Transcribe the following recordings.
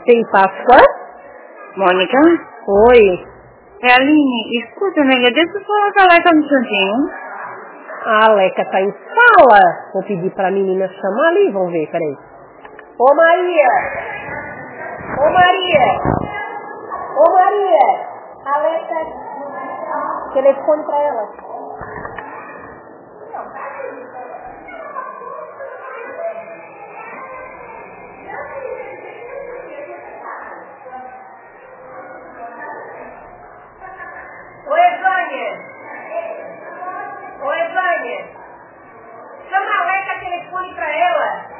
Tem Páscoa? Mônica? Oi. É a Aline. Escuta, nega, deixa eu falar com a Leca um instantinho. A Leca tá em sala. Vou pedir pra menina chamar ali, vamos ver, peraí. Ô Maria! Ô Maria! Ô Maria! A Leca... Telefone pra ela. Oi, Vânia! Oi, Vânia! Chama a Leca, telefone pra ela.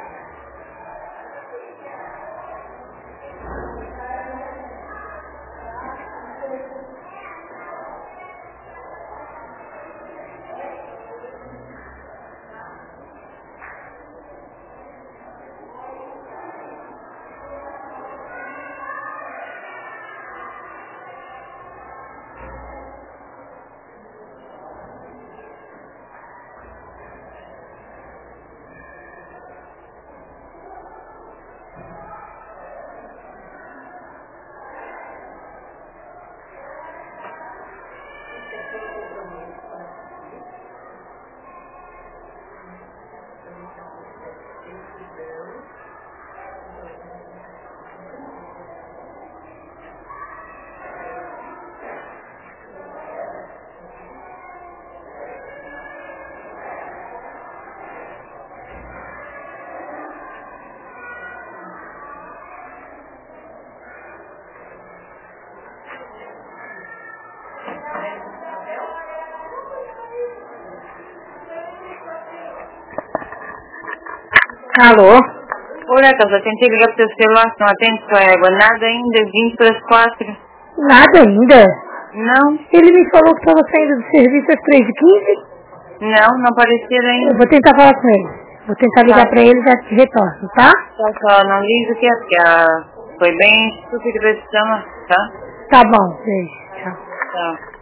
Alô? Ô, Leca, eu tentei ligar pro teu celular, não atende sua égua. Nada ainda, 20 para as 4. Nada ainda? Não? Ele me falou que estava saindo do serviço às 3h15. Não apareceram ainda. Eu vou tentar falar com ele. Vou tentar ligar pra ele e já te retorno, tá? Só não liga que é, porque foi bem estúpido esse chama, tá? Tá bom, beijo. Tchau. Tchau.